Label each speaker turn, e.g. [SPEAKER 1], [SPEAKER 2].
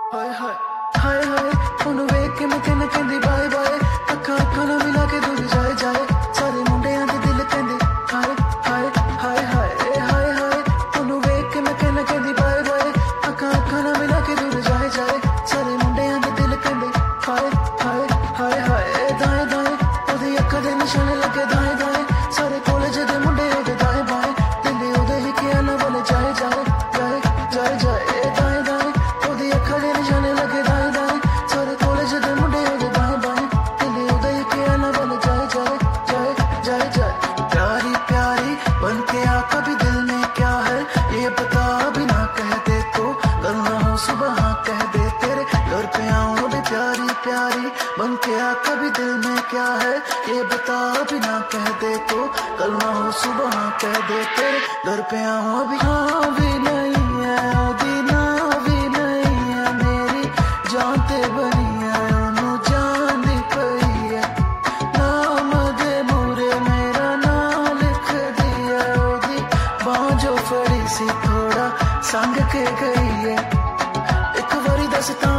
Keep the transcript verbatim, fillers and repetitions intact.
[SPEAKER 1] हाय हाय हाय हाय ਉਹਨੂੰ ਵੇਖ ਕੇ ਮੈਂ ਕਹਿੰਦਾ ਕਹਿੰਦੀ ਬਾਏ ਬਾਏ ਅੱਖਾਂ ਅੱਖਾਂ ਨਾਲ ਮਿਲਾ ਕੇ ਦੂਰ ਜਾਏ ਜਾਏ ਸਾਰੇ ਮੁੰਡਿਆਂ ਦੇ ਦਿਲ ਕਹਿੰਦੇ ਹਾਏ ਹਾਏ ਹਾਏ ਹਾਏ ਹਾਏ ਹਾਏ ਉਹਨੂੰ ਵੇਖ ਕੇ ਮੈਂ ਕਹਿੰਦਾ ਕਹਿੰਦੀ ਬਾਏ ਬਾਏ ਅੱਖਾਂ ਅੱਖਾਂ ਨਾਲ ਮਿਲਾ ਕੇ ਦੂਰ ਜਾਏ ਜਾਏ ਸਾਰੇ ਮੁੰਡਿਆਂ ਦੇ ਦਿਲ ਕਹਿੰਦੇ ਹਾਏ ਹਾਏ ਹਾਏ ਹਾਏ ਦਾਏ ਦਾਏ ਉਹਦੀ ਅੱਖਾਂ ਦੇ ਨਿਸ਼ਾਨੇ ਲੱਗੇ ਦਾਏ ਦਾਏ ਸਾਰੇ ਕਾਲਜ ਦੇ ਮੁੰਡੇ ਉਹਦੇ ਦਾਏ ਬਾਏ ਦਿਲ ਉਹਦੇ ਹੀ ਖਿਆਲਾਂ ਵੱਲ ਜਾਏ ਜਾਏ ਜਾਏ ਜਾਏ ਜਾਏ ਦਾਏ ਦਾਏ ਉਹਦੀ ਅੱਖਾਂ ਦੇ ਨਿਸ਼ਾਨੇ ਲੱਗੇ ਦਾਏ ਦਾਏ सारे कॉलेज दे मुंडे ओदे दाएं बाएं दिल ओदे ही कहना वाले जाए जाए जाए जाए जाए प्यारी प्यारी बन के आ कभी दिल में क्या है ये बता भी ना कह दे तो कल ना हो सुबह हाँ कह दे तेरे घर पे आऊं भी प्यारी प्यारी बन के आ कभी दिल में क्या है ये बता भी ना कह दे तो कल ना हो सुबह हाँ कह दे तेरे घर पे आऊं अभी हाँ भी नहीं है ओदी ना भी नहीं है मेरी जान ते बनी है ओनू जान दी पई है नाम दे मूरे मेरा नाम लिख दिया ओदी बांह जो फड़ी सी थोड़ा संग के गई है एक बारी दस